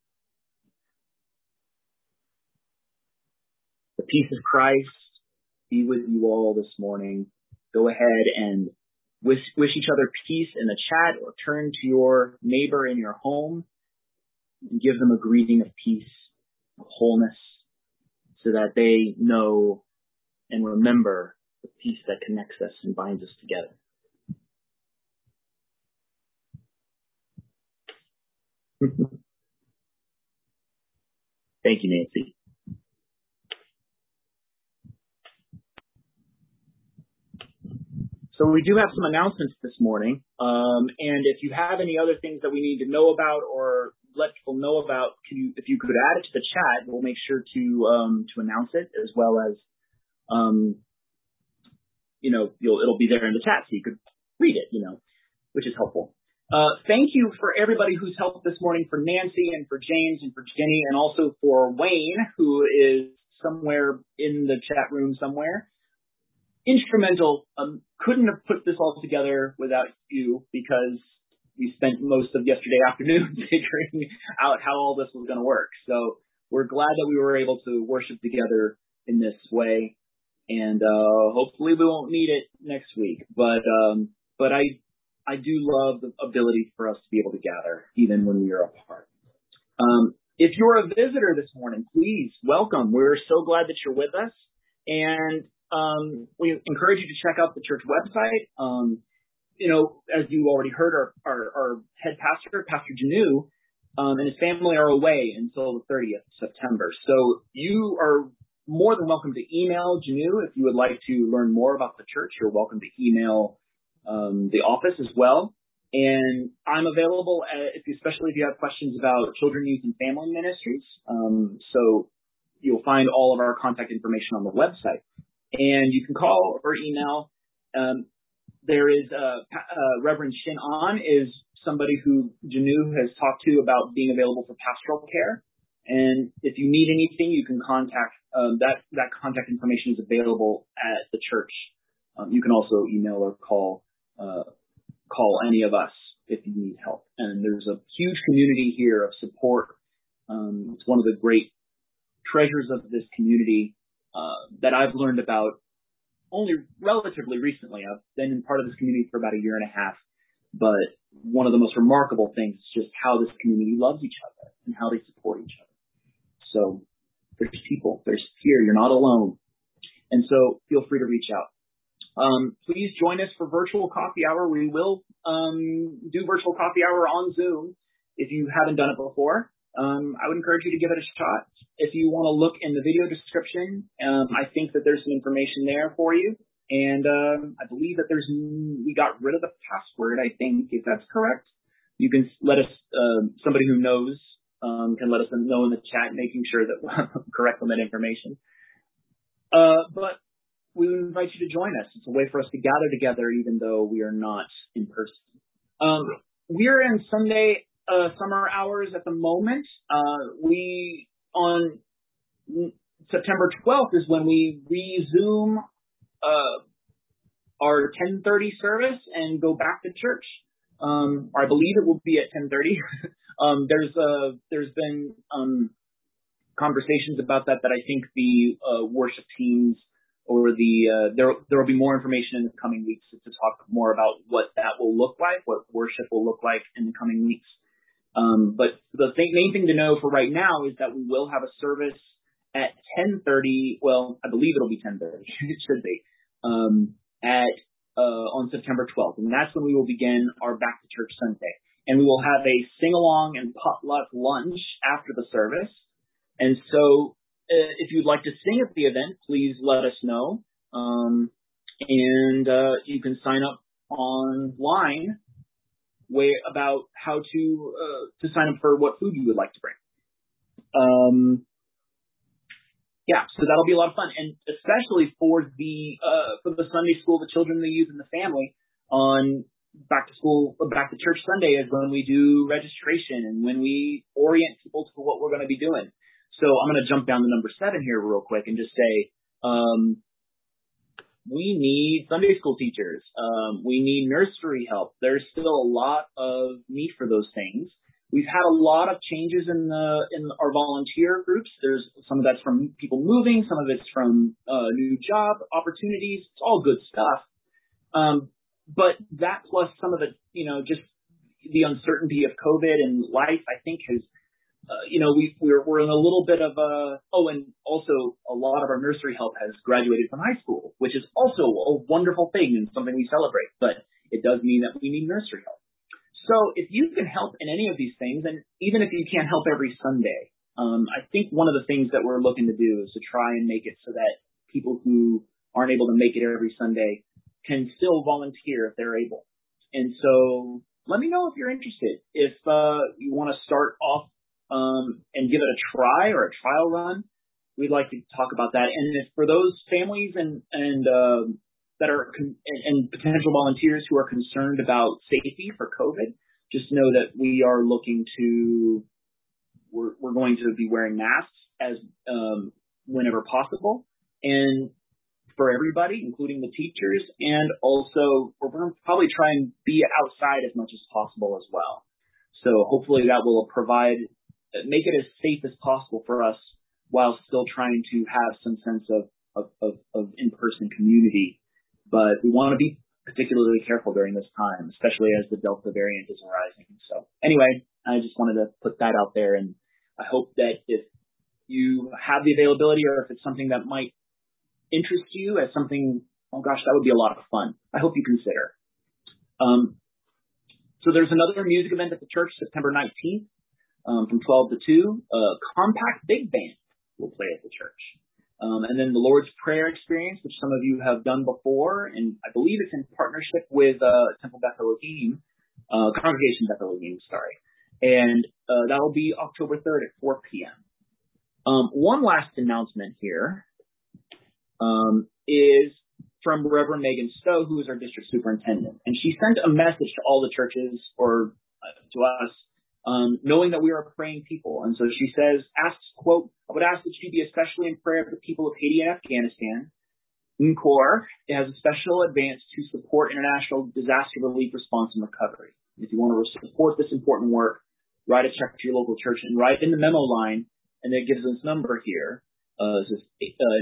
The peace of Christ be with you all this morning. Go ahead and wish each other peace in the chat, or turn to your neighbor in your home and give them a greeting of peace, of wholeness, so that they know and remember the peace that connects us and binds us together. Thank you, Nancy. So we do have some announcements this morning, and if you have any other things that we need to know about or let people know about, if you could add it to the chat, we'll make sure to announce it, as well as it'll be there in the chat, so you could read it, which is helpful. Thank you for everybody who's helped this morning, for Nancy and for James and for Jenny, and also for Wayne, who is somewhere in the chat room somewhere. Instrumental. Couldn't have put this all together without you, because we spent most of yesterday afternoon figuring out how all this was going to work. So we're glad that we were able to worship together in this way, and hopefully we won't need it next week. But I do love the ability for us to be able to gather even when we are apart. If you're a visitor this morning, please welcome. We're so glad that you're with us, and we encourage you to check out the church website. As you already heard, our head pastor, Pastor Janu, and his family are away until the 30th of September. So you are more than welcome to email Janu if you would like to learn more about the church. You're welcome to email the office as well. And I'm available, especially if you have questions about children, youth, and family ministries. So you'll find all of our contact information on the website. And you can call or email. There is Reverend Shin An is somebody who Janu has talked to about being available for pastoral care. And if you need anything, you can contact that contact information is available at the church. You can also email or call any of us if you need help. And there's a huge community here of support. It's one of the great treasures of this community that I've learned about only relatively recently. I've been part of this community for about a year and a half, but one of the most remarkable things is just how this community loves each other and how they support each other. So there's people, there's here, you're not alone. And so feel free to reach out. Please join us for virtual coffee hour. We will do virtual coffee hour on Zoom if you haven't done it before. I would encourage you to give it a shot. If you want to look in the video description, I think that there's some information there for you. And I believe that we got rid of the password, I think, if that's correct. You can let us, somebody who knows can let us know in the chat, making sure that we're correct on that information. But we would invite you to join us. It's a way for us to gather together even though we are not in person. We're in Sunday summer hours at the moment. On September 12th is when we resume our 10:30 service and go back to church. Or I believe it will be at 10:30. There's been conversations about that I think the worship teams or there will be more information in the coming weeks to talk more about what that will look like, what worship will look like in the coming weeks. But the main thing to know for right now is that we will have a service at 10:30. Well, I believe it'll be 10:30. It should be. on September 12th, and that's when we will begin our Back to Church Sunday. And we will have a sing-along and potluck lunch after the service. And so if you'd like to sing at the event, please let us know. And you can sign up online about how to sign up for what food you would like to bring. Yeah, so that'll be a lot of fun, and especially for the Sunday school, the children, the youth, and the family on Back to Church Sunday is when we do registration and when we orient people to what we're going to be doing. So I'm going to jump down to number 7 here real quick and just say, we need Sunday school teachers. We need nursery help. There's still a lot of need for those things. We've had a lot of changes in our volunteer groups. There's some of that's from people moving, some of it's from new job opportunities. It's all good stuff. But that plus some of it, just the uncertainty of COVID and life, I think has, we're in a little bit of and also a lot of our nursery help has graduated from high school, which is also a wonderful thing and something we celebrate, but it does mean that we need nursery help. So if you can help in any of these things, and even if you can't help every Sunday, I think one of the things that we're looking to do is to try and make it so that people who aren't able to make it every Sunday can still volunteer if they're able. And so let me know if you're interested. If you want to start off and give it a try or a trial run, we'd like to talk about that. And if for those families and that are and potential volunteers who are concerned about safety for COVID, just know that we're going to be wearing masks as whenever possible, and for everybody, including the teachers, and also we're going to probably try and be outside as much as possible as well. So hopefully that will make it as safe as possible for us while still trying to have some sense of in-person community. But we want to be particularly careful during this time, especially as the Delta variant is rising. So anyway, I just wanted to put that out there, and I hope that if you have the availability or if it's something that might interest you as something, oh gosh, that would be a lot of fun, I hope you consider. So there's another music event at the church September 19th from 12 to 2. Compact Big Band will play at the church. And then the Lord's Prayer experience, which some of you have done before, and I believe it's in partnership with Temple Beth Elohim, Congregation Beth Elohim, sorry. And that will be October 3rd at 4 p.m. One last announcement here is from Reverend Megan Stowe, who is our district superintendent. And she sent a message to all the churches or to us, knowing that we are praying people. And so she says, quote, I would ask that you be especially in prayer for the people of Haiti and Afghanistan. NCORE has a special advance to support international disaster relief response and recovery. If you want to support this important work, write a check to your local church and write in the memo line, and it gives us number here. This is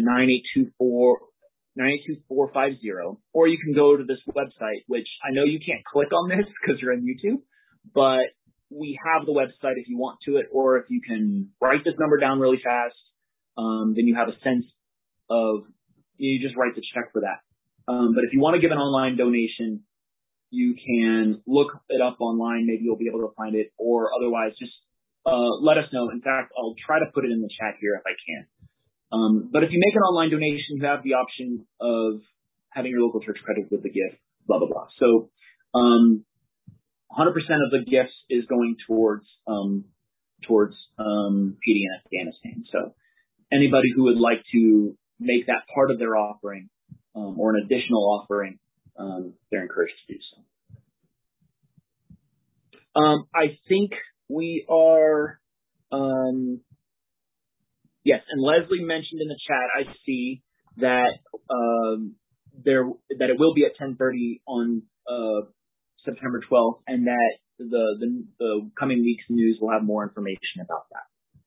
982-450, or you can go to this website, which I know you can't click on this because you're on YouTube, but we have the website if you want to it, or if you can write this number down really fast, then you have a sense of, you just write the check for that. But if you want to give an online donation, you can look it up online. Maybe you'll be able to find it, or otherwise just let us know. In fact, I'll try to put it in the chat here if I can. But if you make an online donation, you have the option of having your local church credited with the gift, blah, blah, blah. So 100% of the gifts is going towards Haiti and Afghanistan. So anybody who would like to make that part of their offering or an additional offering, they're encouraged to do so. I think we are yes, and Leslie mentioned in the chat, I see that that it will be at 10:30 on September 12th, and that the coming week's news will have more information about that.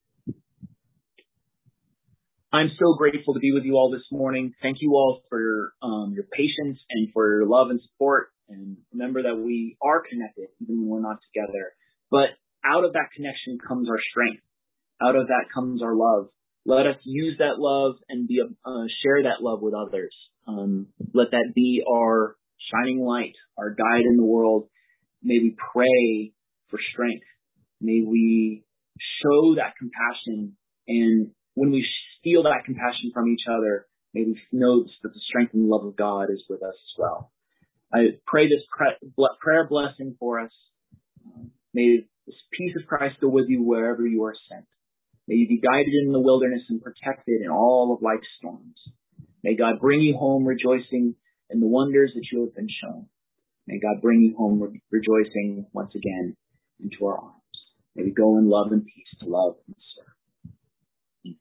I'm so grateful to be with you all this morning. Thank you all for your patience and for your love and support. And remember that we are connected even when we're not together. But out of that connection comes our strength. Out of that comes our love. Let us use that love and share that love with others. Let that be our shining light, our guide in the world. May we pray for strength. May we show that compassion, and when we feel that compassion from each other, may we know that the strength and love of God is with us as well. I pray this prayer blessing for us. May this peace of Christ go with you wherever you are sent. May you be guided in the wilderness and protected in all of life's storms. May God bring you home rejoicing in the wonders that you have been shown. May God bring you home rejoicing once again into our arms. May we go in love and peace to love and serve.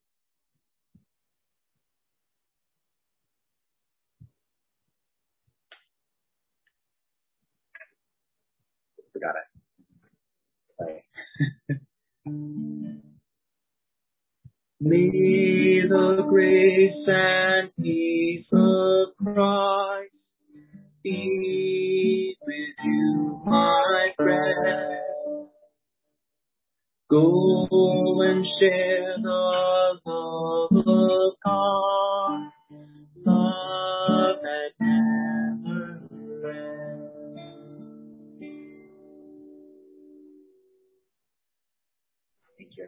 Forgot it. Sorry. May the grace and peace of Christ be with you, my friend. Go and share the love of God, love that never ends. Thank you.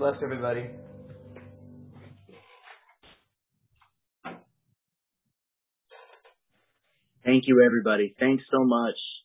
bless everybody. Thank you, everybody. Thanks so much.